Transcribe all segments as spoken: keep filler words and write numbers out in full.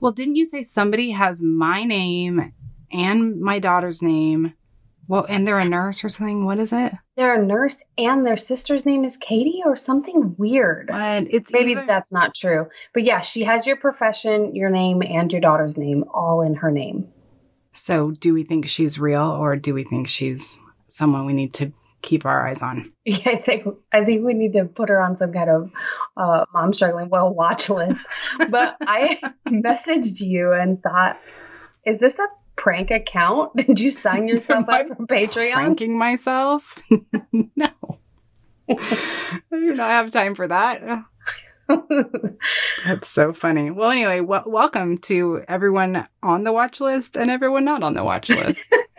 Well, didn't you say somebody has my name and my daughter's name? Well, and they're a nurse or something. What is it? They're a nurse and their sister's name is Katie or something weird. What? It's Maybe either... that's not true. But yeah, she has your profession, your name, and your daughter's name all in her name. So do we think she's real or do we think she's someone we need to keep our eyes on? Yeah, I think I think we need to put her on some kind of uh, Mom Struggling Well watch list. But I messaged you and thought, is this a prank account? Did you sign yourself up for Patreon? Pranking myself? No. I do not have time for that. That's so funny. Well, anyway, w- welcome to everyone on the watch list and everyone not on the watch list.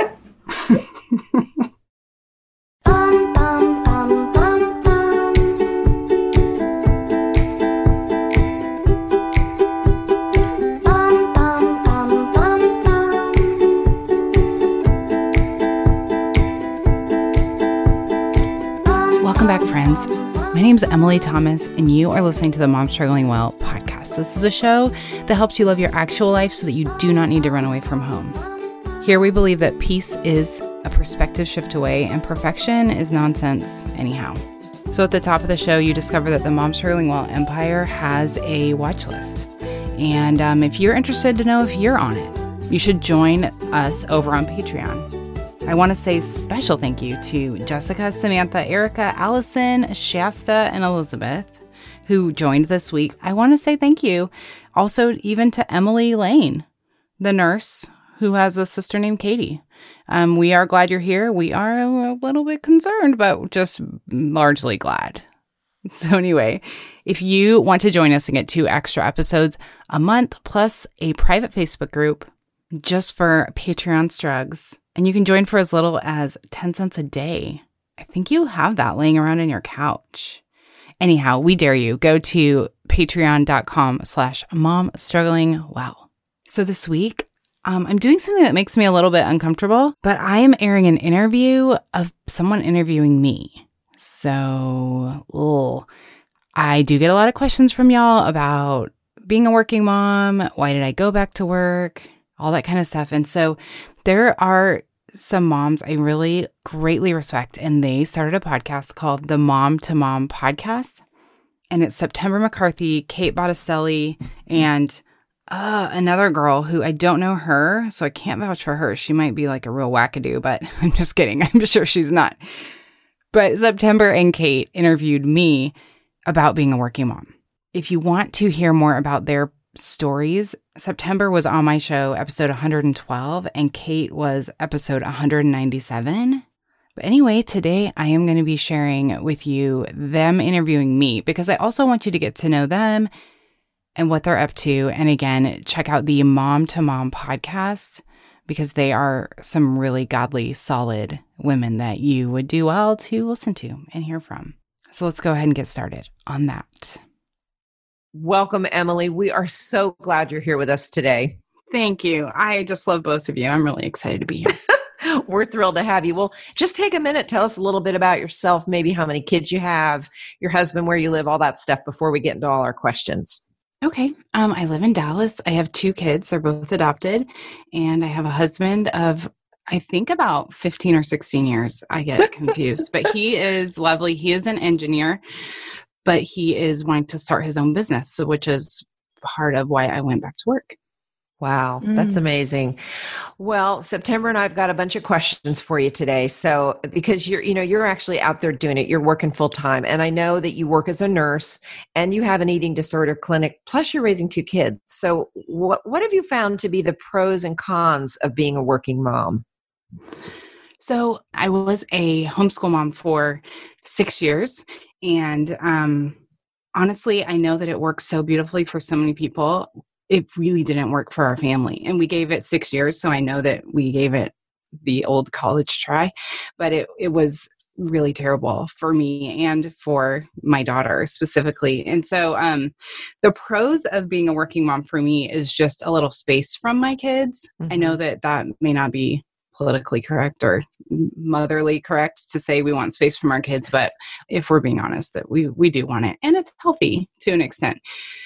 Welcome back, friends. My name's Emily Thomas, and you are listening to the Mom Struggling Well podcast. This is a show that helps you live your actual life so that you do not need to run away from home. Here we believe that peace is a perspective shift away, and perfection is nonsense anyhow. So at the top of the show, you discover that the Mom Struggling Well Empire has a watch list. And um, if you're interested to know if you're on it, you should join us over on Patreon. I want to say special thank you to Jessica, Samantha, Erica, Allison, Shasta, and Elizabeth, who joined this week. I want to say thank you also even to Emily Lane, the nurse who has a sister named Katie. Um, we are glad you're here. We are a little bit concerned, but just largely glad. So anyway, if you want to join us and get two extra episodes a month plus a private Facebook group just for Patreon strugs, and you can join for as little as ten cents a day. I think you have that laying around in your couch. Anyhow, we dare you. Go to patreon.com slash mom struggling well. So this week, um, I'm doing something that makes me a little bit uncomfortable, but I am airing an interview of someone interviewing me. So, ugh. I do get a lot of questions from y'all about being a working mom. Why did I go back to work? All that kind of stuff. And so there are some moms I really greatly respect, and they started a podcast called the Mom to Mom Podcast. And it's September McCarthy, Kate Botticelli, and uh, another girl who I don't know her, so I can't vouch for her. She might be like a real wackadoo, but I'm just kidding. I'm sure she's not. But September and Kate interviewed me about being a working mom. If you want to hear more about their stories, September was on my show, episode one hundred twelve, and Kate was episode one hundred ninety-seven. But anyway, today I am going to be sharing with you them interviewing me because I also want you to get to know them and what they're up to. And again, check out the Mom to Mom podcast because they are some really godly, solid women that you would do well to listen to and hear from. So let's go ahead and get started on that. Welcome, Emily. We are so glad you're here with us today. Thank you. I just love both of you. I'm really excited to be here. We're thrilled to have you. Well, just take a minute. Tell us a little bit about yourself, maybe how many kids you have, your husband, where you live, all that stuff before we get into all our questions. Okay. Um, I live in Dallas. I have two kids. They're both adopted. And I have a husband of, I think, about fifteen or sixteen years. I get confused. But he is lovely. He is an engineer. But he is wanting to start his own business, so which is part of why I went back to work. Wow, mm. That's amazing. Well, September and I've got a bunch of questions for you today. So, because you're, you know, you're actually out there doing it, you're working full time, and I know that you work as a nurse and you have an eating disorder clinic. Plus, you're raising two kids. So, what what have you found to be the pros and cons of being a working mom? So, I was a homeschool mom for six years. And um, honestly, I know that it works so beautifully for so many people. It really didn't work for our family. And we gave it six years. So I know that we gave it the old college try. But it, it was really terrible for me and for my daughter specifically. And so um, the pros of being a working mom for me is just a little space from my kids. Mm-hmm. I know that that may not be politically correct or motherly correct to say we want space from our kids, but if we're being honest, that we we do want it, and it's healthy to an extent.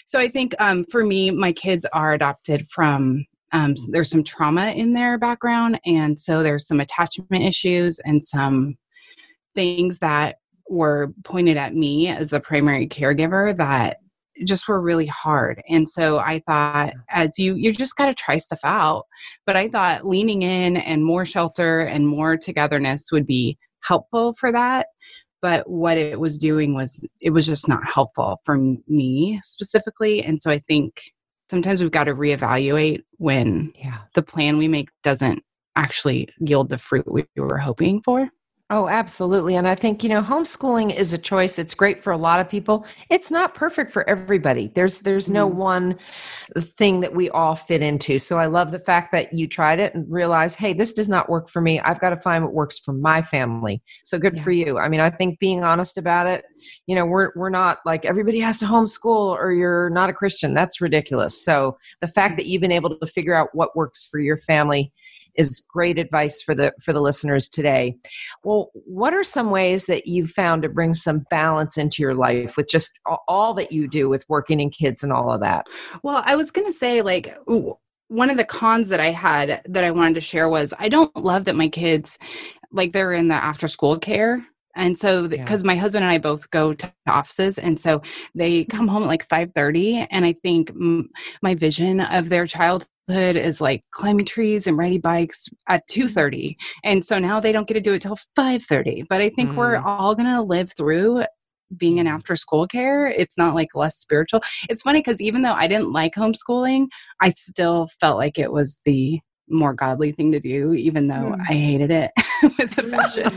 So I think um, for me, my kids are adopted from, um, there's some trauma in their background. And so there's some attachment issues and some things that were pointed at me as the primary caregiver that just were really hard. And so I thought, as you, you just got to try stuff out. But I thought leaning in and more shelter and more togetherness would be helpful for that. But what it was doing was, it was just not helpful for me specifically. And so I think sometimes we've got to reevaluate when yeah. the plan we make doesn't actually yield the fruit we were hoping for. Oh, absolutely. And I think, you know, homeschooling is a choice. It's great for a lot of people. It's not perfect for everybody. There's there's no Mm. one thing that we all fit into. So I love the fact that you tried it and realized, hey, this does not work for me. I've got to find what works for my family. So good Yeah. for you. I mean, I think being honest about it, you know, we're we're not like everybody has to homeschool or you're not a Christian. That's ridiculous. So the fact that you've been able to figure out what works for your family is great advice for the for the listeners today. Well, what are some ways that you've found to bring some balance into your life with just all that you do with working and kids and all of that? Well, I was going to say, like, ooh, one of the cons that I had that I wanted to share was I don't love that my kids, like, they're in the after school care. And so, because Yeah. my husband and I both go to offices, and so they come home at like five thirty. And I think m- my vision of their childhood is like climbing trees and riding bikes at two thirty. And so now they don't get to do it till five thirty. But I think we're Mm. all going to live through being in after school care. It's not like less spiritual. It's funny because even though I didn't like homeschooling, I still felt like it was the more godly thing to do, even though Mm. I hated it with a passion.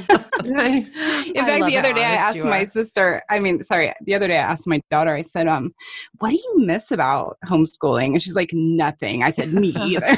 In fact, the other day I asked my sister, I mean, sorry, the other day I asked my daughter, I said, um, what do you miss about homeschooling? And she's like, nothing. I said, me either.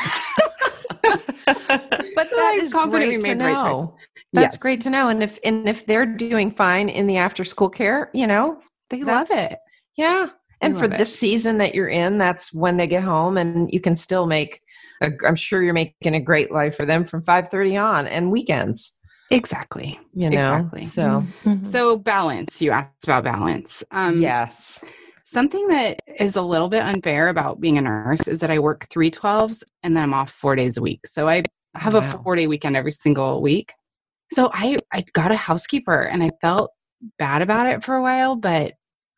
But that is confident we great to made the right choice. know. That's Yes. great to know. And if and if they're doing fine in the after school care, you know, They love that's- it. yeah. And They for love this it. season that you're in, that's when they get home, and you can still make. A, I'm sure you're making a great life for them from five thirty on and weekends. Exactly. You know, Exactly. so Mhm. So balance, you asked about balance. Um, yes, Something that is a little bit unfair about being a nurse is that I work three twelves and then I'm off four days a week. So I have a Wow. four day weekend every single week. So I, I got a housekeeper and I felt bad about it for a while, but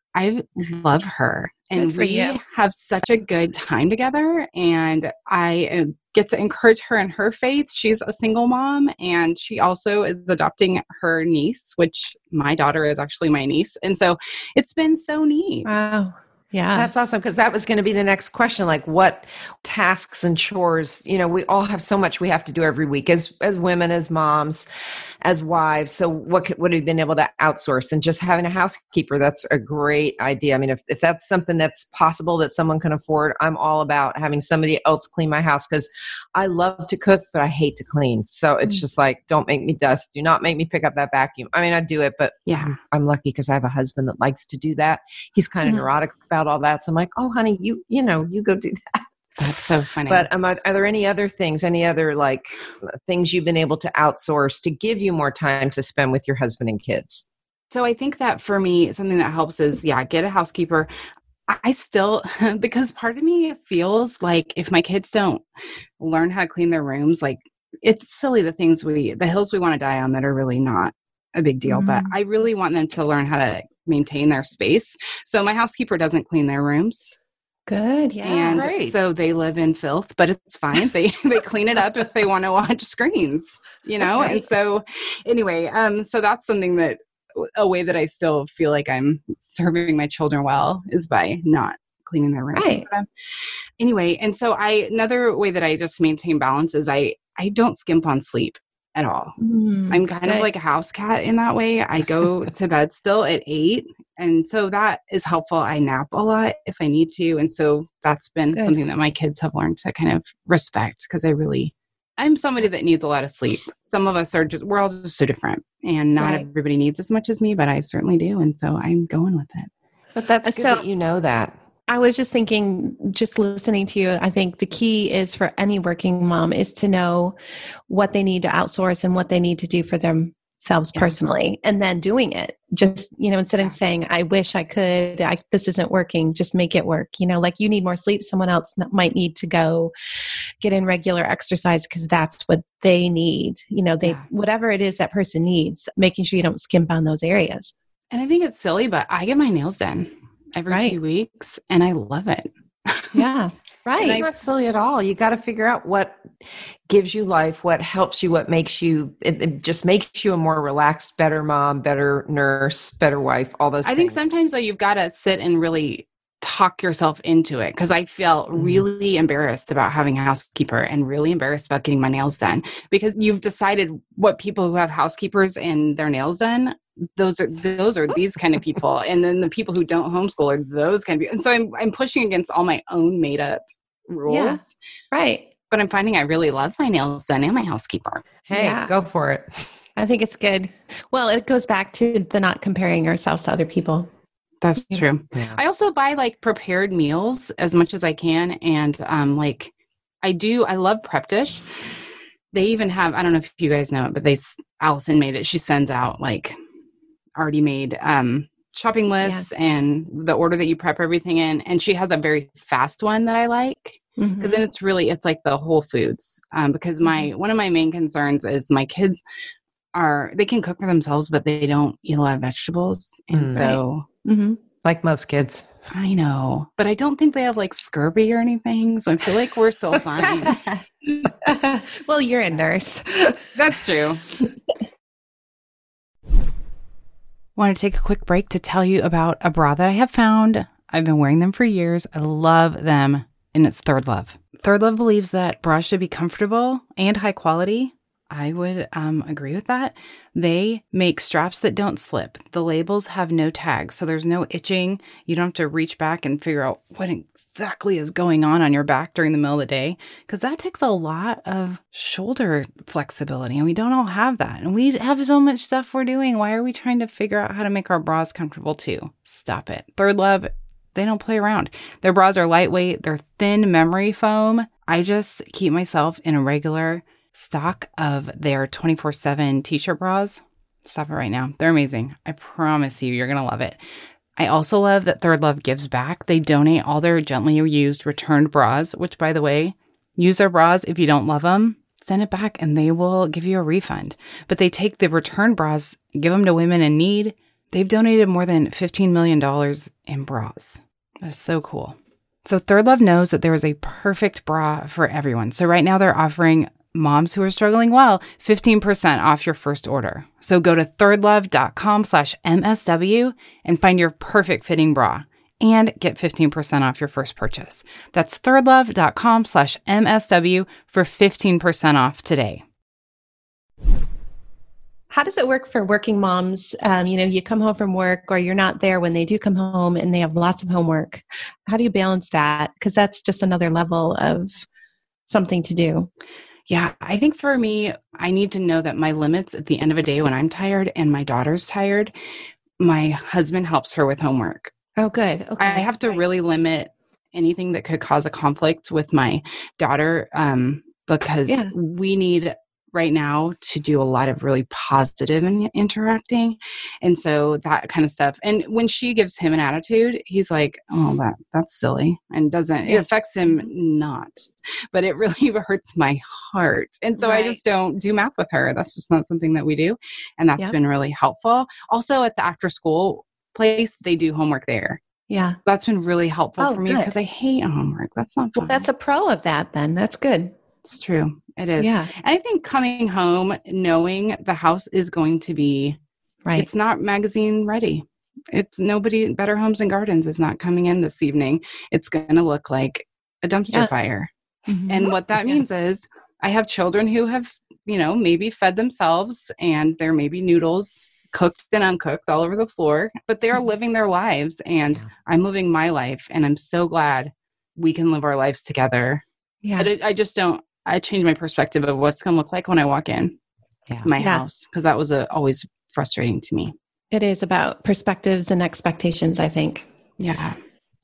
I love her and Good for we you. have such a good time together, and I uh, get to encourage her in her faith. She's a single mom, and she also is adopting her niece, which my daughter is actually my niece. And so it's been so neat. Wow. Yeah. that's awesome, because that was going to be the next question. Like, what tasks and chores? You know, we all have so much we have to do every week as as women, as moms, as wives. So, what could, what have you been able to outsource? And just having a housekeeper, that's a great idea. I mean, if if that's something that's possible that someone can afford, I'm all about having somebody else clean my house, because I love to cook, but I hate to clean. So it's Mm. just like, don't make me dust. Do not make me pick up that vacuum. I mean, I do it, but Yeah. I'm, I'm lucky because I have a husband that likes to do that. He's kind of Mhm. neurotic about all that. So I'm like, oh, honey, you, you know, you go do that. That's so funny. But um, are, are there any other things, any other like things you've been able to outsource to give you more time to spend with your husband and kids? So I think that for me, something that helps is, yeah, get a housekeeper. I I still, because part of me feels like if my kids don't learn how to clean their rooms, like it's silly the things we, the hills we want to die on that are really not a big deal. But Mhm. I really want them to learn how to maintain their space. So my housekeeper doesn't clean their rooms. Good. Yeah. And great. so they live in filth, but it's fine. They they clean it up if they want to watch screens, you know? Okay. And so anyway, um, so that's something that a way that I still feel like I'm serving my children well is by not cleaning their rooms Right. for them. Anyway, and so I another way that I just maintain balance is I I don't skimp on sleep at all. Mm, I'm kind of good. like a house cat in that way. I go to bed still at eight. And so that is helpful. I nap a lot if I need to. And so that's been Good. something that my kids have learned to kind of respect, because I really, I'm somebody that needs a lot of sleep. Some of us are just, we're all just so different, and not Right. everybody needs as much as me, but I certainly do. And so I'm going with it. But that's Uh, good so- that you know that. I was just thinking, just listening to you, I think the key is for any working mom is to know what they need to outsource and what they need to do for them themselves Yeah. personally and then doing it. Just, you know, instead Yeah. of saying, I wish I could, I, this isn't working, just make it work. You know, like you need more sleep. Someone else n- might need to go get in regular exercise because that's what they need. You know, they, Yeah. whatever it is that person needs, making sure you don't skimp on those areas. And I think it's silly, but I get my nails done every Right. two weeks and I love it. Yeah. Right. It's not silly at all. You got to figure out what gives you life, what helps you, what makes you, it, it just makes you a more relaxed, better mom, better nurse, better wife, all those I things. think sometimes though, you've got to sit and really talk yourself into it. Cause I felt Mhm. really embarrassed about having a housekeeper and really embarrassed about getting my nails done because you've decided what people who have housekeepers and their nails done, those are, those are these kind of people. And then the people who don't homeschool are those kind of people. And so I'm, I'm pushing against all my own made up rules, Yeah. Right. but I'm finding I really love my nails done and my housekeeper. Hey, Yeah. go for it. I think it's good. Well, it goes back to the not comparing ourselves to other people. That's true. Yeah. I also buy like prepared meals as much as I can. And um, like I do, I love Prep Dish. They even have, I don't know if you guys know it, but they, Allison made it. She sends out like already made um, shopping lists Yes. and the order that you prep everything in. And she has a very fast one that I like because Mhm. then it's really, it's like the Whole Foods. Um, because my, one of my main concerns is my kids are, they can cook for themselves, but they don't eat a lot of vegetables. And Mm. so Mhm. Like most kids. I know, but I don't think they have like scurvy or anything. So I feel like we're still fine. Well, you're a nurse. That's true. Want to take a quick break to tell you about a bra that I have found. I've been wearing them for years. I love them, and it's Third Love. Third Love believes that bras should be comfortable and high quality. I would um, agree with that. They make straps that don't slip. The labels have no tags, so there's no itching. You don't have to reach back and figure out what exactly is going on on your back during the middle of the day, because that takes a lot of shoulder flexibility, and we don't all have that. And we have so much stuff we're doing. Why are we trying to figure out how to make our bras comfortable too? Stop it. Third Love, they don't play around. Their bras are lightweight. They're thin memory foam. I just keep myself in a regular stock of their twenty-four seven t-shirt bras. Stop it right now. They're amazing. I promise you, you're going to love it. I also love that Third Love gives back. They donate all their gently used returned bras, which, by the way, use their bras. If you don't love them, send it back and they will give you a refund. But they take the returned bras, give them to women in need. They've donated more than fifteen million dollars in bras. That is so cool. So Third Love knows that there is a perfect bra for everyone. So right now they're offering moms who are struggling well fifteen percent off your first order. So go to thirdlove.com slash MSW and find your perfect fitting bra and get fifteen percent off your first purchase. That's thirdlove.com slash MSW for fifteen percent off today. How does it work for working moms? Um, you know, you come home from work or you're not there when they do come home and they have lots of homework. How do you balance that? Because that's just another level of something to do. Yeah, I think for me, I need to know that my limits at the end of a day when I'm tired and my daughter's tired, my husband helps her with homework. Oh, good. Okay. I have to really limit anything that could cause a conflict with my daughter um, because Yeah. we need right now to do a lot of really positive and interacting. And so that kind of stuff. And when she gives him an attitude, he's like, oh, that that's silly. And doesn't, Yeah. it affects him not, but it really hurts my heart. And so Right. I just don't do math with her. That's just not something that we do. And that's Yep. been really helpful. Also at the after school place, they do homework there. Yeah. That's been really helpful Oh, for me good. because I hate homework. That's not fun. Well, that's a pro of that then. That's good. It's true. It is. Yeah. And I think coming home, knowing the house is going to be, Right. it's not magazine ready. It's nobody, Better Homes and Gardens is not coming in this evening. It's going to look like a dumpster Yeah. fire. Mhm. And what that Yeah. means is I have children who have, you know, maybe fed themselves and there may be noodles cooked and uncooked all over the floor, but they are living their lives and Yeah. I'm living my life. And I'm so glad we can live our lives together. Yeah. But it, I just don't, I changed my perspective of what's going to look like when I walk in Yeah. to my Yeah. house because that was a, always frustrating to me. It is about perspectives and expectations, I think. Yeah.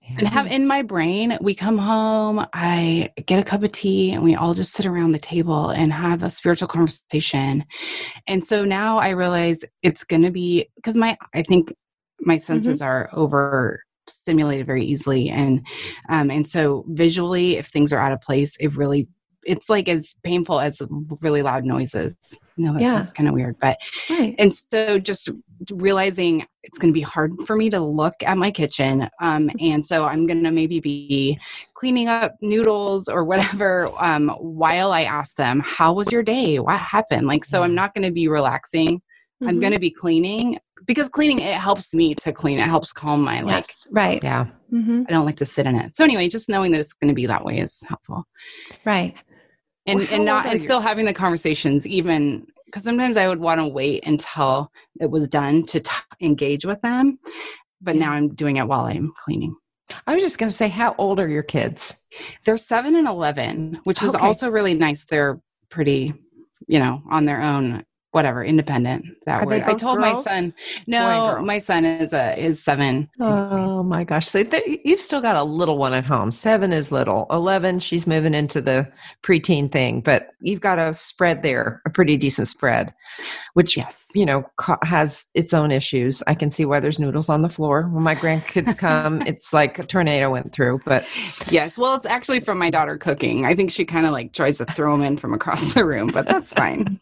And have in my brain, we come home, I get a cup of tea, and we all just sit around the table and have a spiritual conversation. And so now I realize it's going to be, because my, I think my senses mm-hmm. are overstimulated very easily. And, um, and so visually, if things are out of place, it really, it's like as painful as really loud noises. I know that yeah. sounds kind of weird, but, right. and so just realizing it's going to be hard for me to look at my kitchen. Um, and so I'm going to maybe be cleaning up noodles or whatever, um, while I ask them, how was your day? What happened? Like, so I'm not going to be relaxing. Mm-hmm. I'm going to be cleaning, because cleaning, it helps me to clean. It helps calm my, like, yes. right. Yeah. Mm-hmm. I don't like to sit in it. So anyway, just knowing that it's going to be that way is helpful. Right. And, well, and not, and still having the conversations, even because sometimes I would want to wait until it was done to t- engage with them. But now I'm doing it while I'm cleaning. I was just going to say, how old are your kids? They're seven and eleven, which is okay. also really nice. They're pretty, you know, on their own, whatever, independent. That Are word. they both I told girls? my son, no, my son is a is seven. Oh my gosh! So th- you've still got a little one at home. Seven is little. Eleven, she's moving into the preteen thing, but you've got a spread there, a pretty decent spread, which yes, you know, ca- has its own issues. I can see why there's noodles on the floor when my grandkids come. It's like a tornado went through. But yes, well, it's actually from my daughter cooking. I think she kind of like tries to throw them in from across the room, but that's fine.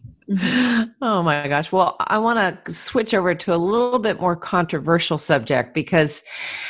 Oh my gosh. Well, I want to switch over to a little bit more controversial subject, because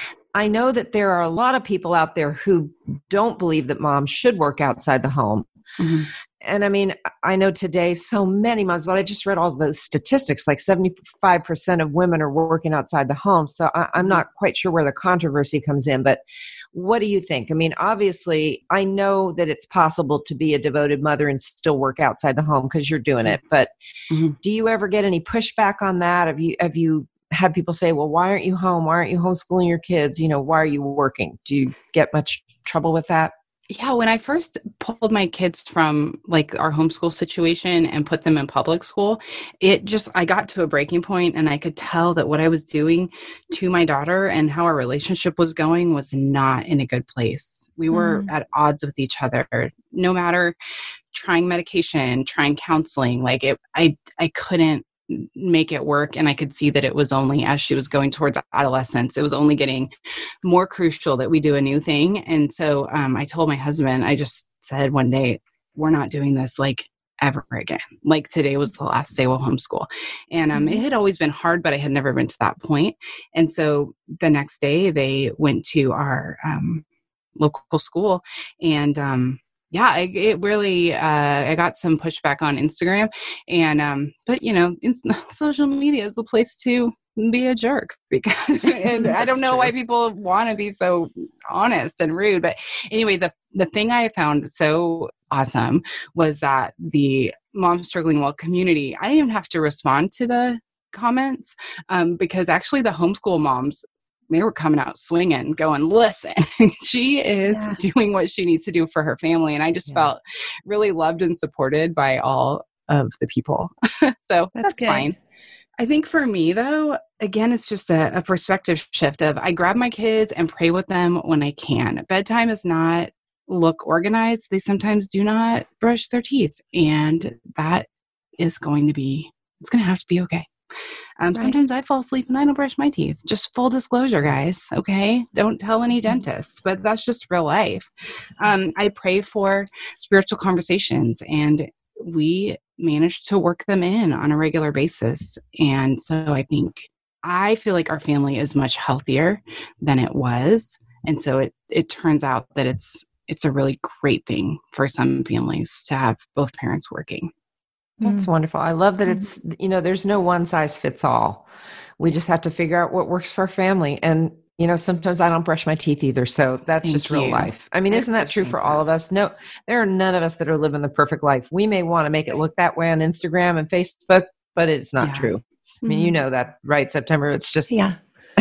I know that there are a lot of people out there who don't believe that moms should work outside the home. Mm-hmm. And I mean, I know today so many moms, but I just read all those statistics, like seventy-five percent of women are working outside the home. So I, I'm not quite sure where the controversy comes in, but what do you think? I mean, obviously, I know that it's possible to be a devoted mother and still work outside the home because you're doing it. But mm-hmm. do you ever get any pushback on that? Have you, have you had people say, well, why aren't you home? Why aren't you homeschooling your kids? You know, why are you working? Do you get much trouble with that? Yeah, when I first pulled my kids from like our homeschool situation and put them in public school, it just, I got to a breaking point, and I could tell that what I was doing to my daughter and how our relationship was going was not in a good place. We were mm. at odds with each other, no matter trying medication, trying counseling, like it, I, I couldn't make it work. And I could see that it was only as she was going towards adolescence, it was only getting more crucial that we do a new thing. And so um, I told my husband, I just said one day, we're not doing this like ever again. Like today was the last day we'll homeschool. And um, it had always been hard, but I had never been to that point. And so the next day they went to our um, local school, and um, yeah, it, it really, uh, I got some pushback on Instagram, and, um, but you know, in, social media is the place to be a jerk, because, and I don't know true. why people want to be so honest and rude. But anyway, the, the thing I found so awesome was that the Mom Struggling Well community, I didn't even have to respond to the comments, um, because actually the homeschool moms, they were coming out swinging, going, listen, she is yeah. doing what she needs to do for her family. And I just yeah. felt really loved and supported by all of the people. So that's, that's fine. I think for me, though, again, it's just a, a perspective shift of I grab my kids and pray with them when I can. Bedtime is not look organized. They sometimes do not brush their teeth. And that is going to be, it's going to have to be okay. Um, right. Sometimes I fall asleep and I don't brush my teeth. Just full disclosure, guys. Okay. Don't tell any dentists, but that's just real life. Um, I pray for spiritual conversations, and we manage to work them in on a regular basis. And so I think, I feel like our family is much healthier than it was. And so it, it turns out that it's, it's a really great thing for some families to have both parents working. That's mm. wonderful. I love that it's, you know, there's no one size fits all. We just have to figure out what works for our family. And, you know, sometimes I don't brush my teeth either. So that's Thank just real you. life. I mean, I isn't that true for that. all of us? No, there are none of us that are living the perfect life. We may want to make it look that way on Instagram and Facebook, but it's not yeah. true. I mean, mm. you know that, right, September? It's just, yeah.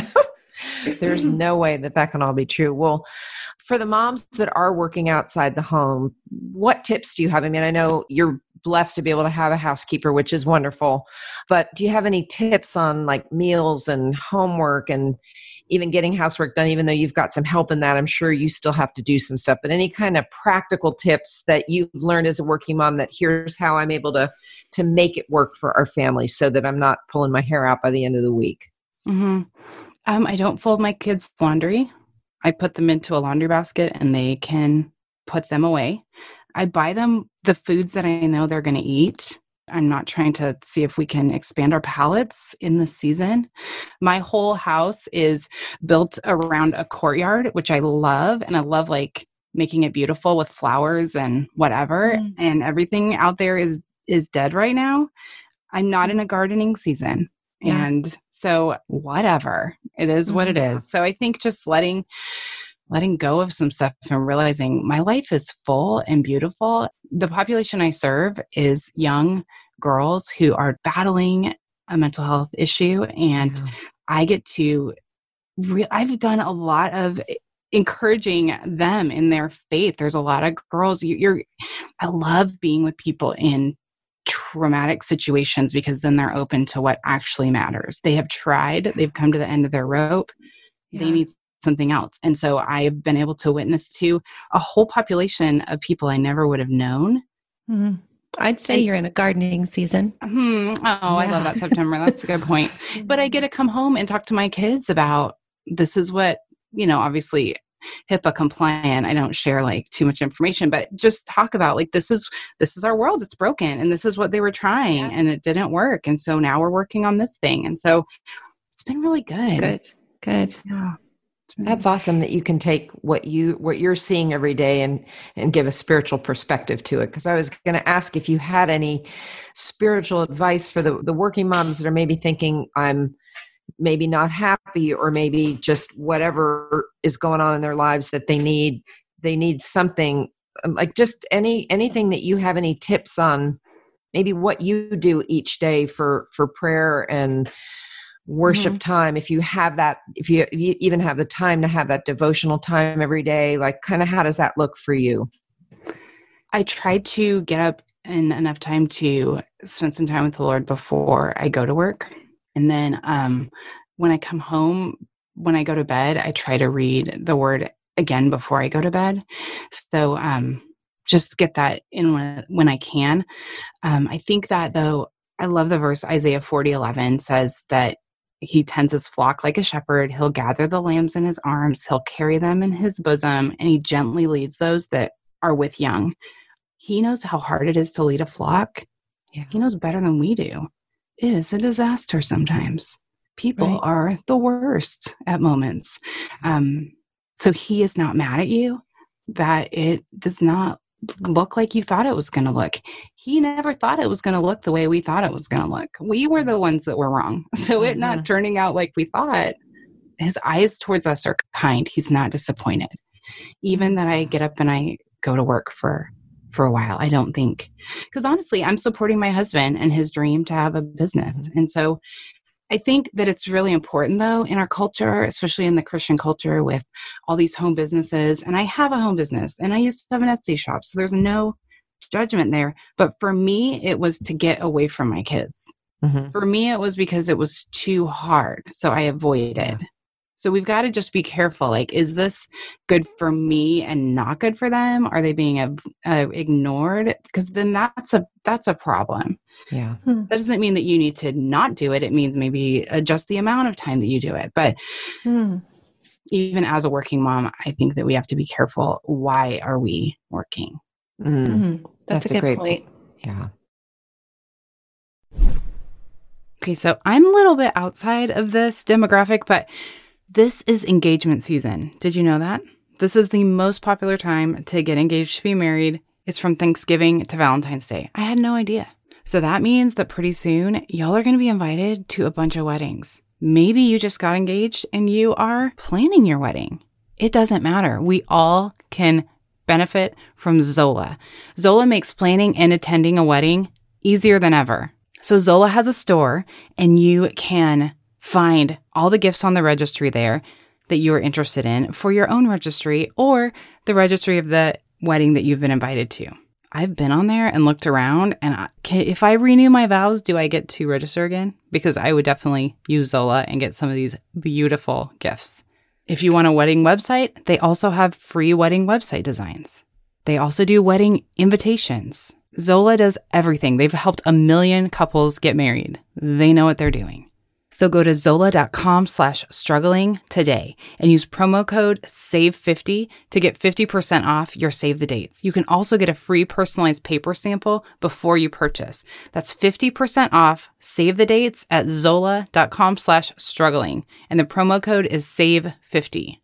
There's no way that that can all be true. Well, for the moms that are working outside the home, what tips do you have? I mean, I know you're blessed to be able to have a housekeeper, which is wonderful. But do you have any tips on like meals and homework and even getting housework done, even though you've got some help in that? I'm sure you still have to do some stuff, but any kind of practical tips that you've learned as a working mom that here's how I'm able to, to make it work for our family so that I'm not pulling my hair out by the end of the week? Mm-hmm. Um, I don't fold my kids' laundry. I put them into a laundry basket and they can put them away. I buy them the foods that I know they're going to eat. I'm not trying to see if we can expand our palates in the season. My whole house is built around a courtyard, which I love. And I love like making it beautiful with flowers and whatever. Mm. And everything out there is, is dead right now. I'm not in a gardening season. Yeah. And so whatever, it is what it is. So I think just letting letting go of some stuff and realizing my life is full and beautiful. The population I serve is young girls who are battling a mental health issue. And yeah. I get to, re- I've done a lot of encouraging them in their faith. There's a lot of girls, you, you're, I love being with people in traumatic situations because then they're open to what actually matters. They have tried, they've come to the end of their rope. Yeah. They need something else. And so I've been able to witness to a whole population of people I never would have known. Mm-hmm. I'd say and, you're in a gardening season. Hmm, oh, yeah. I love that, September. That's a good point. But I get to come home and talk to my kids about this is what, you know, obviously HIPAA compliant. I don't share like too much information, but just talk about like, this is, this is our world. It's broken. And this is what they were trying yeah. and it didn't work. And so now we're working on this thing. And so it's been really good. Good. Good. Yeah. That's awesome that you can take what you what you're seeing every day and and give a spiritual perspective to it. Because I was going to ask if you had any spiritual advice for the the working moms that are maybe thinking I'm maybe not happy or maybe just whatever is going on in their lives that they need they need something like just any anything that you have any tips on maybe what you do each day for for prayer and worship mm-hmm. time, if you have that, if you, if you even have the time to have that devotional time every day, like kind of how does that look for you? I try to get up in enough time to spend some time with the Lord before I go to work. And then um, when I come home, when I go to bed, I try to read the word again before I go to bed. So um, just get that in when, when I can. Um, I think that though, I love the verse Isaiah forty eleven says that he tends his flock like a shepherd. He'll gather the lambs in his arms. He'll carry them in his bosom, and he gently leads those that are with young. He knows how hard it is to lead a flock. Yeah. He knows better than we do. It is a disaster sometimes. People right. are the worst at moments. Um, so he is not mad at you that it does not look like you thought it was going to look. He never thought it was going to look the way we thought it was going to look. We were the ones that were wrong. So it mm-hmm. not turning out like we thought, his eyes towards us are kind. He's not disappointed. Even that I get up and I go to work for, for a while, I don't think, because honestly, I'm supporting my husband and his dream to have a business. And so I think that it's really important though in our culture, especially in the Christian culture with all these home businesses. And I have a home business and I used to have an Etsy shop. So there's no judgment there. But for me, it was to get away from my kids. Mm-hmm. For me, it was because it was too hard. So I avoided. Yeah. So we've got to just be careful. Like, is this good for me and not good for them? Are they being uh, uh, ignored? Because then that's a that's a problem. Yeah. Hmm. That doesn't mean that you need to not do it. It means maybe adjust the amount of time that you do it. But hmm. even as a working mom, I think that we have to be careful. Why are we working? Mm-hmm. Mm-hmm. That's, that's a, a good great point. point. Yeah. Okay, so I'm a little bit outside of this demographic, but this is engagement season. Did you know that? This is the most popular time to get engaged to be married. It's from Thanksgiving to Valentine's Day. I had no idea. So that means that pretty soon, y'all are going to be invited to a bunch of weddings. Maybe you just got engaged and you are planning your wedding. It doesn't matter. We all can benefit from Zola. Zola makes planning and attending a wedding easier than ever. So Zola has a store and you can find all the gifts on the registry there that you are interested in for your own registry or the registry of the wedding that you've been invited to. I've been on there and looked around, and I, can, if I renew my vows, do I get to register again? Because I would definitely use Zola and get some of these beautiful gifts. If you want a wedding website, they also have free wedding website designs. They also do wedding invitations. Zola does everything. They've helped a million couples get married. They know what they're doing. So go to zola.com slash struggling today and use promo code save fifty to get fifty percent off your save the dates. You can also get a free personalized paper sample before you purchase. That's fifty percent off save the dates at zola.com slash struggling. And the promo code is save fifty.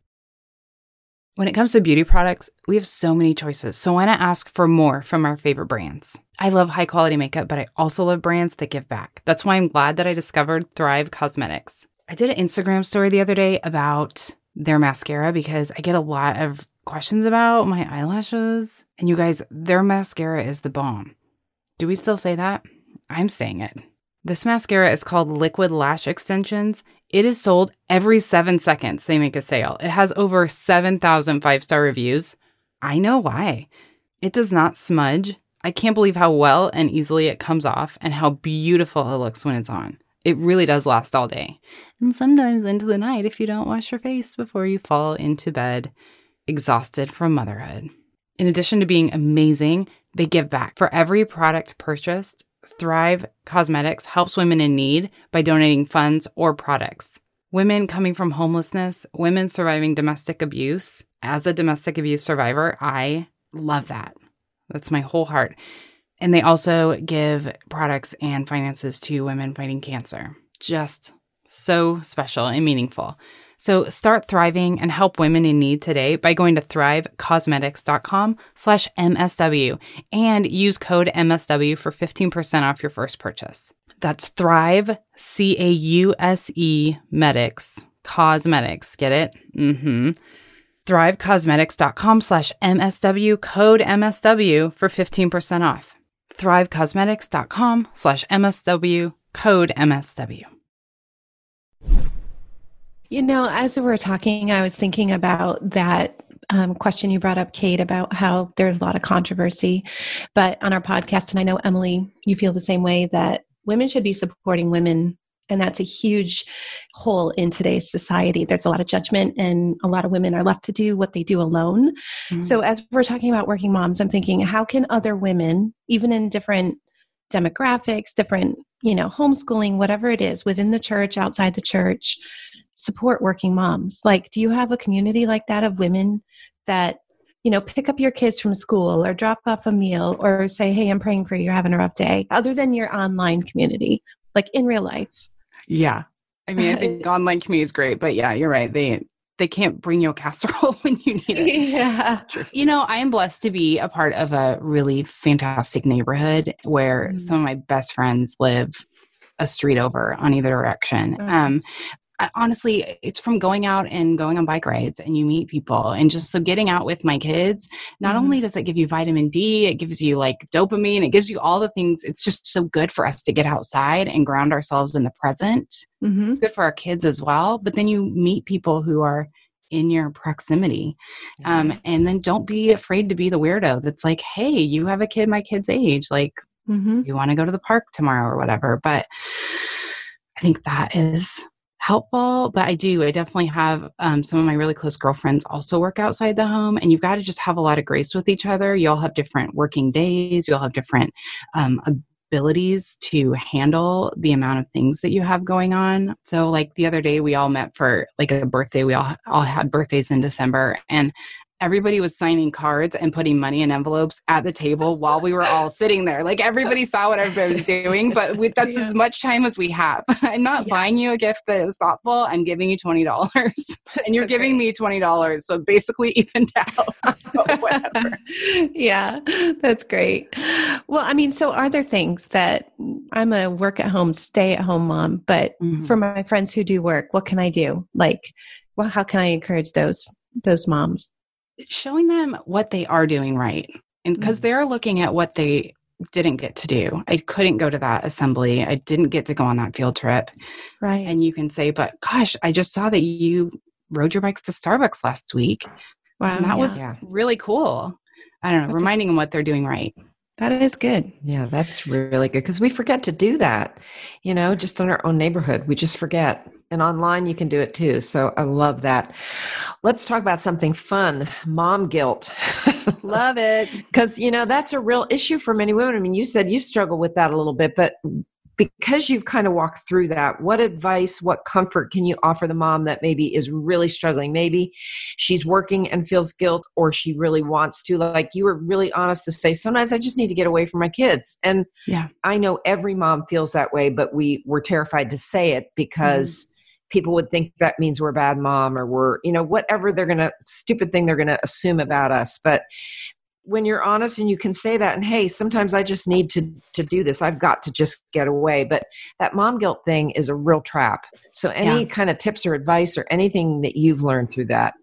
When it comes to beauty products, we have so many choices, so why not ask for more from our favorite brands? I love high quality makeup, but I also love brands that give back. That's why I'm glad that I discovered Thrive Causemetics. I did an Instagram story the other day about their mascara because I get a lot of questions about my eyelashes. And you guys, their mascara is the bomb. Do we still say that? I'm saying it. This mascara is called Liquid Lash Extensions. It is sold every seven seconds they make a sale. It has over seven thousand five-star reviews. I know why. It does not smudge. I can't believe how well and easily it comes off and how beautiful it looks when it's on. It really does last all day. And sometimes into the night if you don't wash your face before you fall into bed, exhausted from motherhood. In addition to being amazing, they give back. For every product purchased, Thrive Causemetics helps women in need by donating funds or products. Women coming from homelessness, women surviving domestic abuse. As a domestic abuse survivor, I love that. That's my whole heart. And they also give products and finances to women fighting cancer. Just so special and meaningful. So start thriving and help women in need today by going to thrivecausemetics.com slash MSW and use code M S W for fifteen percent off your first purchase. That's Thrive, C A U S E, Medics, Causemetics. Get it? Mm-hmm. thrivecausemetics.com slash MSW, code M S W for fifteen percent off. thrivecausemetics.com slash MSW, code M S W. You know, as we were talking, I was thinking about that um, question you brought up, Kate, about how there's a lot of controversy. But on our podcast, and I know, Emily, you feel the same way, that women should be supporting women. And that's a huge hole in today's society. There's a lot of judgment and a lot of women are left to do what they do alone. Mm-hmm. So as we're talking about working moms, I'm thinking, how can other women, even in different demographics, different, you know, homeschooling, whatever it is, within the church, outside the church, support working moms? Like, do you have a community like that of women that, you know, pick up your kids from school or drop off a meal or say, hey, I'm praying for you, you're having a rough day, other than your online community, like in real life? Yeah. I mean, I think online community is great, but yeah, you're right. They they can't bring you a casserole when you need it. Yeah. You know, I am blessed to be a part of a really fantastic neighborhood where mm. some of my best friends live a street over on either direction. Mm. Um, I, honestly, it's from going out and going on bike rides and you meet people. And just so getting out with my kids, not mm-hmm. only does it give you vitamin D, it gives you like dopamine, it gives you all the things. It's just so good for us to get outside and ground ourselves in the present. Mm-hmm. It's good for our kids as well. But then you meet people who are in your proximity. Mm-hmm. Um, and then don't be afraid to be the weirdo that's like, hey, you have a kid my kid's age. Like, mm-hmm. you want to go to the park tomorrow or whatever. But I think that is helpful. But I do, I definitely have um, some of my really close girlfriends also work outside the home, and you've got to just have a lot of grace with each other. You all have different working days. You all have different um, abilities to handle the amount of things that you have going on. So like the other day we all met for like a birthday. We all, all had birthdays in December, and everybody was signing cards and putting money in envelopes at the table while we were all sitting there. Like everybody saw what everybody was doing, but we, that's yeah. as much time as we have. I'm not yeah. buying you a gift that is thoughtful. I'm giving you twenty dollars and you're okay. giving me twenty dollars. So basically evened out. Whatever. Yeah, that's great. Well, I mean, so are there things that I'm a work at home, stay at home mom, but mm-hmm. for my friends who do work, what can I do? Like, well, how can I encourage those, those moms? Showing them what they are doing right. And because mm-hmm. they're looking at what they didn't get to do. I couldn't go to that assembly. I didn't get to go on that field trip. Right. And you can say, but gosh, I just saw that you rode your bikes to Starbucks last week. Wow. And that yeah. was yeah. really cool. I don't know, That's reminding a- them what they're doing right. That is good. Yeah, that's really good because we forget to do that, you know, just in our own neighborhood. We just forget. And online, you can do it too. So I love that. Let's talk about something fun, mom guilt. Love it. Because, you know, that's a real issue for many women. I mean, you said you struggle with that a little bit, but because you've kind of walked through that, what advice, what comfort can you offer the mom that maybe is really struggling? Maybe she's working and feels guilt, or she really wants to. Like you were really honest to say, sometimes I just need to get away from my kids. And Yeah. I know every mom feels that way, but we were terrified to say it because mm. people would think that means we're a bad mom, or we're, you know, whatever they're going to, stupid thing they're going to assume about us. But when you're honest and you can say that, and hey, sometimes I just need to to do this. I've got to just get away. But that mom guilt thing is a real trap. So any yeah. kind of tips or advice or anything that you've learned through that?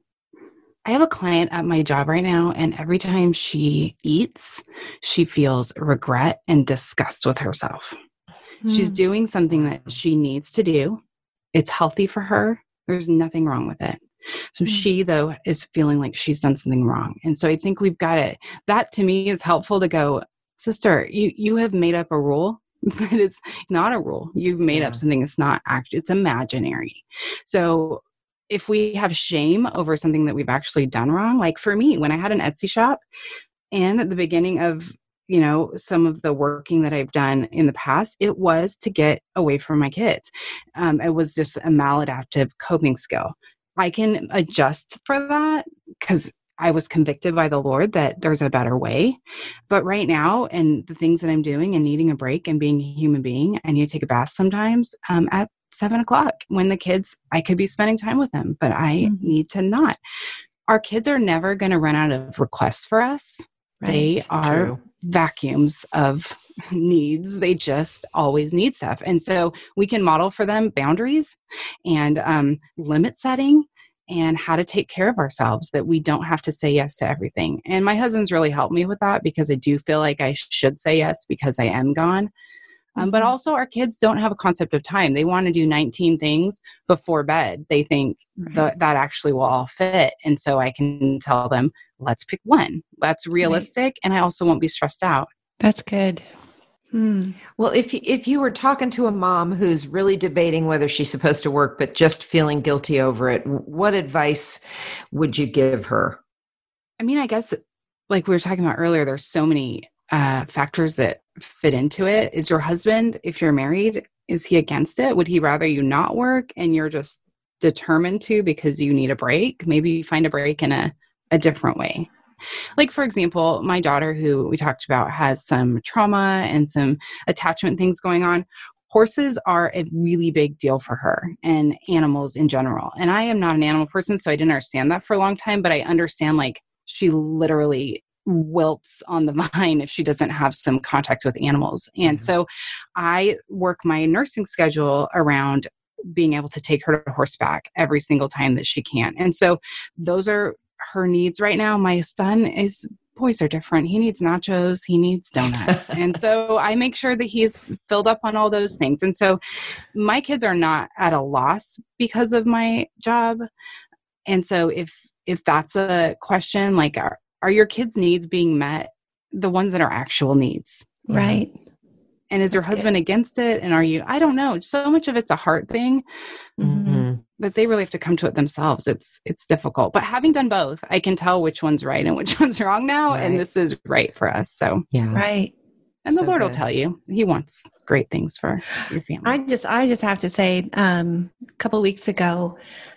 I have a client at my job right now, and every time she eats, she feels regret and disgust with herself. Hmm. She's doing something that she needs to do. It's healthy for her. There's nothing wrong with it. So mm-hmm. she, though, is feeling like she's done something wrong. And so I think we've got it. That to me is helpful to go, sister, you, you have made up a rule, but it's not a rule. You've made yeah. up something that's not actually, it's imaginary. So if we have shame over something that we've actually done wrong, like for me, when I had an Etsy shop and at the beginning of, you know, some of the working that I've done in the past, it was to get away from my kids. Um, it was just a maladaptive coping skill. I can adjust for that because I was convicted by the Lord that there's a better way. But right now, and the things that I'm doing and needing a break and being a human being, I need to take a bath sometimes um, at seven o'clock when the kids, I could be spending time with them, but I mm-hmm. need to not. Our kids are never going to run out of requests for us. Right. They are True. vacuums of needs. They just always need stuff. And so we can model for them boundaries and um, limit setting and how to take care of ourselves, that we don't have to say yes to everything. And my husband's really helped me with that because I do feel like I should say yes because I am gone. Um, but also our kids don't have a concept of time. They want to do nineteen things before bed. They think right. th- that actually will all fit. And so I can tell them, let's pick one. That's realistic. Right. And I also won't be stressed out. That's good. Hmm. Well, if if you were talking to a mom who's really debating whether she's supposed to work, but just feeling guilty over it, what advice would you give her? I mean, I guess like we were talking about earlier, there's so many uh, factors that fit into it. Is your husband, if you're married, is he against it? Would he rather you not work and you're just determined to because you need a break? Maybe you find a break in a, a different way. Like, for example, my daughter, who we talked about, has some trauma and some attachment things going on. Horses are a really big deal for her and animals in general. And I am not an animal person, so I didn't understand that for a long time, but I understand like she literally wilts on the vine if she doesn't have some contact with animals. And mm-hmm. so I work my nursing schedule around being able to take her to horseback every single time that she can. And so those are her needs right now. My son is, boys are different. He needs nachos. He needs donuts. And so I make sure that he's filled up on all those things. And so my kids are not at a loss because of my job. And so if, if that's a question, like, are, are your kids' needs being met? The ones that are actual needs. Right. And is your That's husband good. against it? And are you, I don't know. So much of it's a heart thing mm-hmm. that they really have to come to it themselves. It's, it's difficult, but having done both, I can tell which one's right and which one's wrong now. Right. And this is right for us. So, yeah. Right. And the so Lord good. will tell you, he wants great things for your family. I just, I just have to say, um, a couple of weeks ago,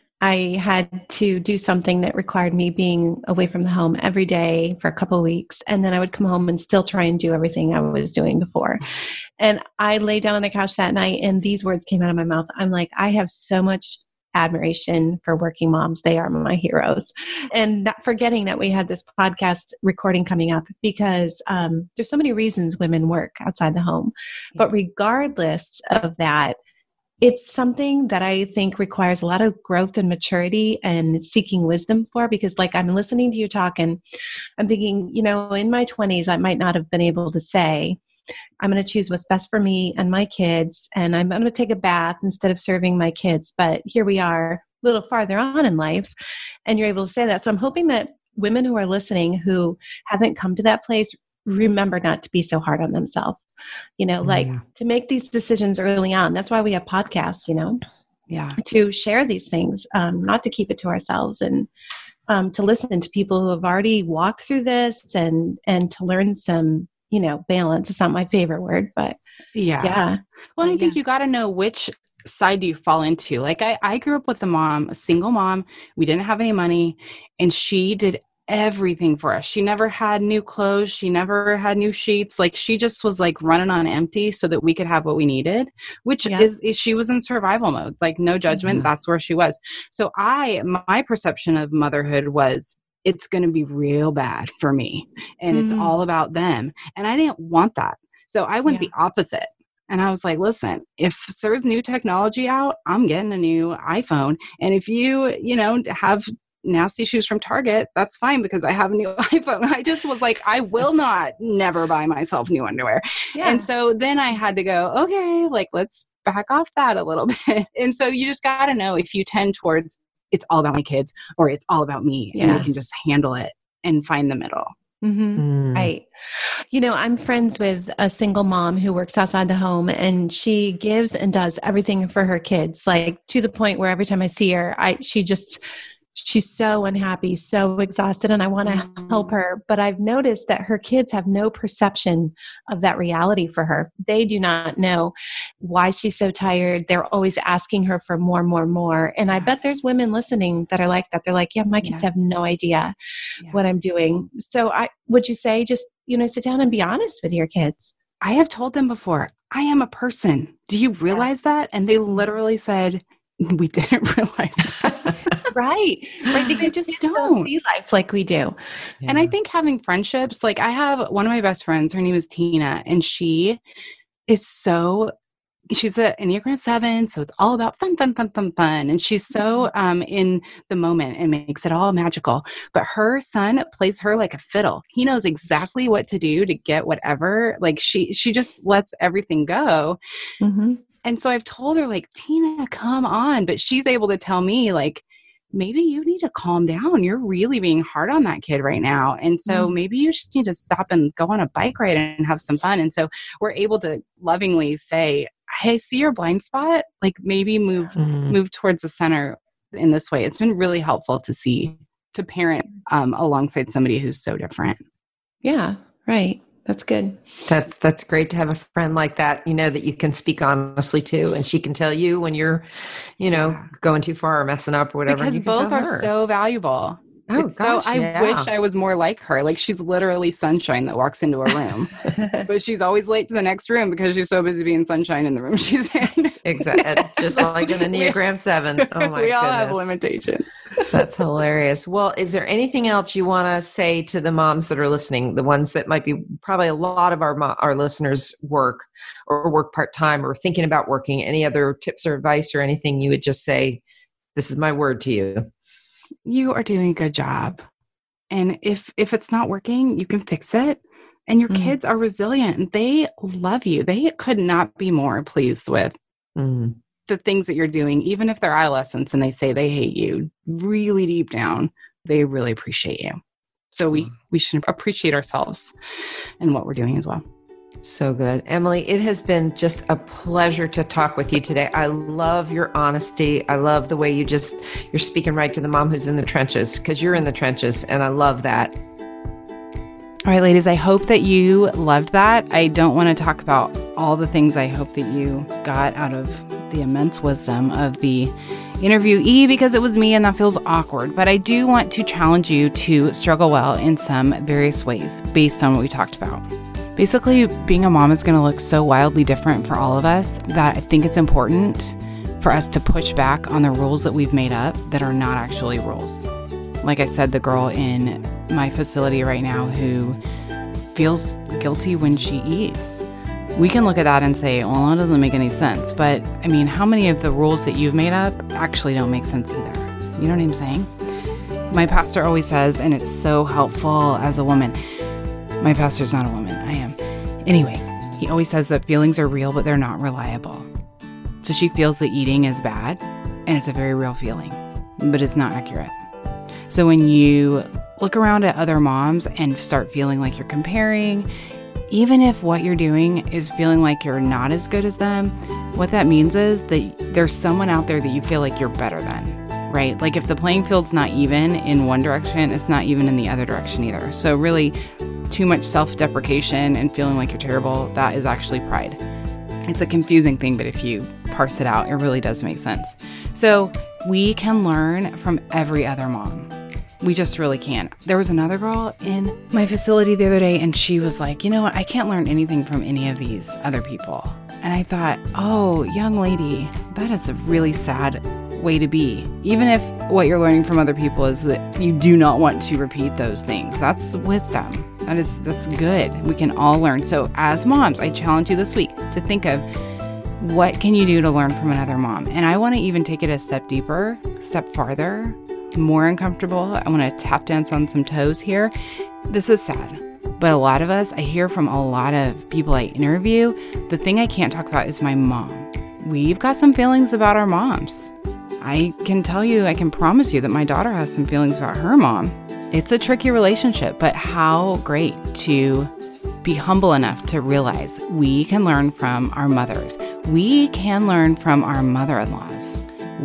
I had to do something that required me being away from the home every day for a couple of weeks. And then I would come home and still try and do everything I was doing before. And I lay down on the couch that night and these words came out of my mouth. I'm like, I have so much admiration for working moms. They are my heroes. And not forgetting that we had this podcast recording coming up because um, there's so many reasons women work outside the home. But regardless of that, it's something that I think requires a lot of growth and maturity and seeking wisdom for, because like I'm listening to you talk and I'm thinking, you know, in my twenties, I might not have been able to say, I'm going to choose what's best for me and my kids, and I'm going to take a bath instead of serving my kids. But here we are a little farther on in life, and you're able to say that. So I'm hoping that women who are listening who haven't come to that place remember not to be so hard on themselves. You know, like Yeah. to make these decisions early on. That's why we have podcasts, you know, Yeah. to share these things, um, not to keep it to ourselves, and um, to listen to people who have already walked through this, and and to learn some, you know, balance. It's not my favorite word, but Yeah. yeah. Well, and I think Yeah. you got to know which side do you fall into. Like I, I grew up with a mom, a single mom. We didn't have any money, and she did everything for us. She never had new clothes. She never had new sheets. Like she just was like running on empty so that we could have what we needed, which Yeah. is, is she was in survival mode, like no judgment. Yeah. That's where she was. So I, my perception of motherhood was it's going to be real bad for me, and Mhm. it's all about them. And I didn't want that. So I went Yeah. the opposite. And I was like, listen, if there's new technology out, I'm getting a new iPhone. And if you, you know, have nasty shoes from Target, that's fine because I have a new iPhone. I just was like, I will not never buy myself new underwear. Yeah. And so then I had to go, okay, like let's back off that a little bit. And so you just got to know if you tend towards it's all about my kids or it's all about me, and we Yes. can just handle it and find the middle. Mm-hmm. Mm. Right. You know, I'm friends with a single mom who works outside the home, and she gives and does everything for her kids, like to the point where every time I see her, I she just she's so unhappy, so exhausted, and I want to Mm. help her. But I've noticed that her kids have no perception of that reality for her. They do not know why she's so tired. They're always asking her for more, more, more. And I bet there's women listening that are like that. They're like, yeah, my kids Yeah. have no idea Yeah. what I'm doing. So I would you say just, you know, sit down and be honest with your kids. I have told them before, I am a person. Do you realize that? And they literally said, we didn't realize that. Right. Right. They Because just kids don't. see life like we do. And I think having friendships, like I have one of my best friends, her name is Tina, and she is so, she's an Enneagram seven. So it's all about fun, fun, fun, fun, fun. And she's so um, in the moment and makes it all magical. But her son plays her like a fiddle. He knows exactly what to do to get whatever. Like she, she just lets everything go. Mm-hmm. And so I've told her, like, Tina, come on. But she's able to tell me, like, maybe you need to calm down. You're really being hard on that kid right now. And so Mm. maybe you just need to stop and go on a bike ride and have some fun. And so we're able to lovingly say, hey, see your blind spot? Like maybe move Mm. move towards the center in this way. It's been really helpful to see, to parent um, alongside somebody who's so different. Yeah. Right. That's good. That's that's great to have a friend like that, you know, that you can speak honestly to, and she can tell you when you're, you know, Yeah. going too far or messing up or whatever. Because you can both tell are her. so valuable. Oh, It's gosh, so I yeah. wish I was more like her. Like she's literally sunshine that walks into a room, but she's always late to the next room because she's so busy being sunshine in the room she's in. Exactly. Just like an Enneagram seven. Oh my we all goodness. have limitations. That's hilarious. Well, is there anything else you want to say to the moms that are listening, the ones that might be probably a lot of our mo- our listeners work or work part-time or thinking about working? Any other tips or advice or anything you would just say, this is my word to you? You are doing a good job. And if if it's not working, you can fix it. And your Mm. kids are resilient. They love you. They could not be more pleased with Mm. the things that you're doing, even if they're adolescents and they say they hate you. Really deep down, they really appreciate you. So we we should appreciate ourselves and what we're doing as well. So good. Emily, it has been just a pleasure to talk with you today. I love your honesty. I love the way you just, you're speaking right to the mom who's in the trenches, because you're in the trenches, and I love that. All right, ladies, I hope that you loved that. I don't want to talk about all the things I hope that you got out of the immense wisdom of the interviewee, because it was me and that feels awkward. But I do want to challenge you to struggle well in some various ways based on what we talked about. Basically, being a mom is going to look so wildly different for all of us that I think it's important for us to push back on the rules that we've made up that are not actually rules. Like I said, the girl in my facility right now who feels guilty when she eats. We can look at that and say, well, that doesn't make any sense. But I mean, how many of the rules that you've made up actually don't make sense either? You know what I'm saying? My pastor always says, and it's so helpful as a woman. My pastor's not a woman. I am. Anyway, he always says that feelings are real, but they're not reliable. So she feels that eating is bad, and it's a very real feeling, but it's not accurate. So when you look around at other moms and start feeling like you're comparing. Even if what you're doing is feeling like you're not as good as them, what that means is that there's someone out there that you feel like you're better than, right? Like if the playing field's not even in one direction, it's not even in the other direction either. So really, too much self-deprecation and feeling like you're terrible, that is actually pride. It's a confusing thing, but if you parse it out, it really does make sense. So we can learn from every other mom. We just really can. There was another girl in my facility the other day, and she was like, you know what? I can't learn anything from any of these other people. And I thought, oh, young lady, that is a really sad way to be. Even if what you're learning from other people is that you do not want to repeat those things. That's wisdom. That is, that's good. We can all learn. So as moms, I challenge you this week to think of what can you do to learn from another mom? And I want to even take it a step deeper, step farther, more uncomfortable. I want to tap dance on some toes here. This is sad, but a lot of us, I hear from a lot of people I interview, the thing I can't talk about is my mom. We've got some feelings about our moms. I can tell you, I can promise you that my daughter has some feelings about her mom. It's a tricky relationship, but how great to be humble enough to realize we can learn from our mothers. We can learn from our mother-in-laws.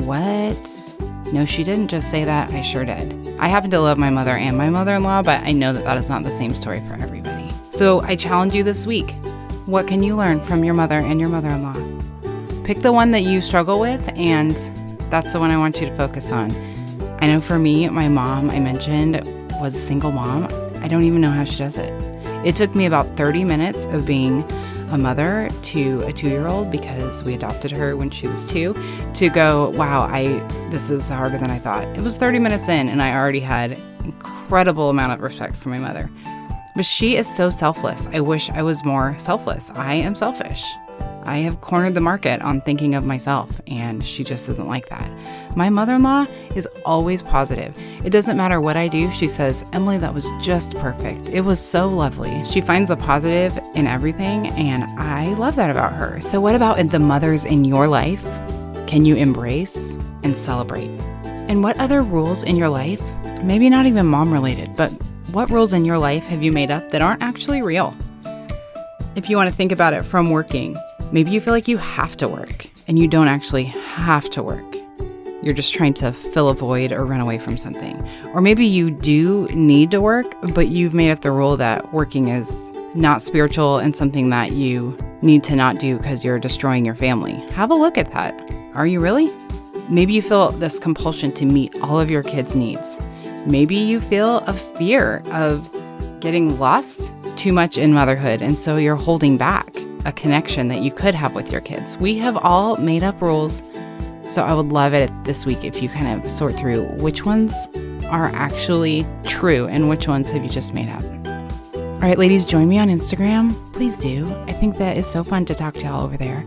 What? No, she didn't just say that. I sure did. I happen to love my mother and my mother-in-law, but I know that that is not the same story for everybody. So I challenge you this week. What can you learn from your mother and your mother-in-law? Pick the one that you struggle with, and that's the one I want you to focus on. I know for me, my mom, I mentioned, was a single mom. I don't even know how she does it. It took me about thirty minutes of being a mother to a two-year-old, because we adopted her when she was two, to go, wow, I this is harder than I thought. It was thirty minutes in, and I already had incredible amount of respect for my mother. But she is so selfless. I wish I was more selfless. I am selfish. I have cornered the market on thinking of myself, and she just isn't like that. My mother-in-law is always positive. It doesn't matter what I do. She says, Emily, that was just perfect. It was so lovely. She finds the positive in everything, and I love that about her. So what about the mothers in your life can you embrace and celebrate? And what other rules in your life, maybe not even mom-related, but what rules in your life have you made up that aren't actually real? If you want to think about it from working, maybe you feel like you have to work, and you don't actually have to work. You're just trying to fill a void or run away from something. Or maybe you do need to work, but you've made up the rule that working is not spiritual and something that you need to not do because you're destroying your family. Have a look at that. Are you really? Maybe you feel this compulsion to meet all of your kids' needs. Maybe you feel a fear of getting lost too much in motherhood, and so you're holding back a connection that you could have with your kids. We have all made up rules. So I would love it this week if you kind of sort through which ones are actually true and which ones have you just made up. All right, ladies, join me on Instagram. Please do. I think that is so fun to talk to y'all over there.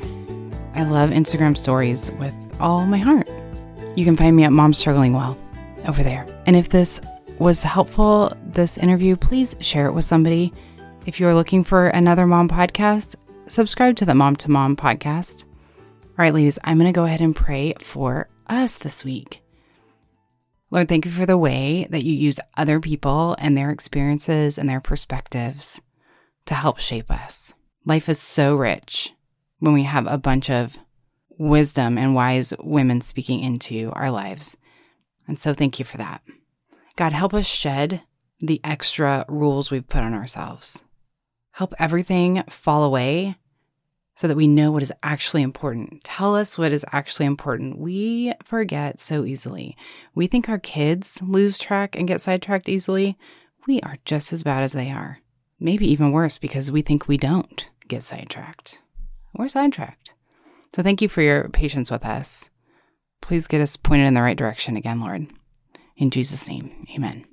I love Instagram stories with all my heart. You can find me at Mom Struggling Well over there. And if this was helpful, this interview, please share it with somebody. If you're looking for another mom podcast, subscribe to the Mom to Mom podcast. All right, ladies, I'm going to go ahead and pray for us this week. Lord, thank you for the way that you use other people and their experiences and their perspectives to help shape us. Life is so rich when we have a bunch of wisdom and wise women speaking into our lives. And so thank you for that. God, help us shed the extra rules we've put on ourselves. Help everything fall away so that we know what is actually important. Tell us what is actually important. We forget so easily. We think our kids lose track and get sidetracked easily. We are just as bad as they are. Maybe even worse, because we think we don't get sidetracked. We're sidetracked. So thank you for your patience with us. Please get us pointed in the right direction again, Lord. In Jesus' name, amen.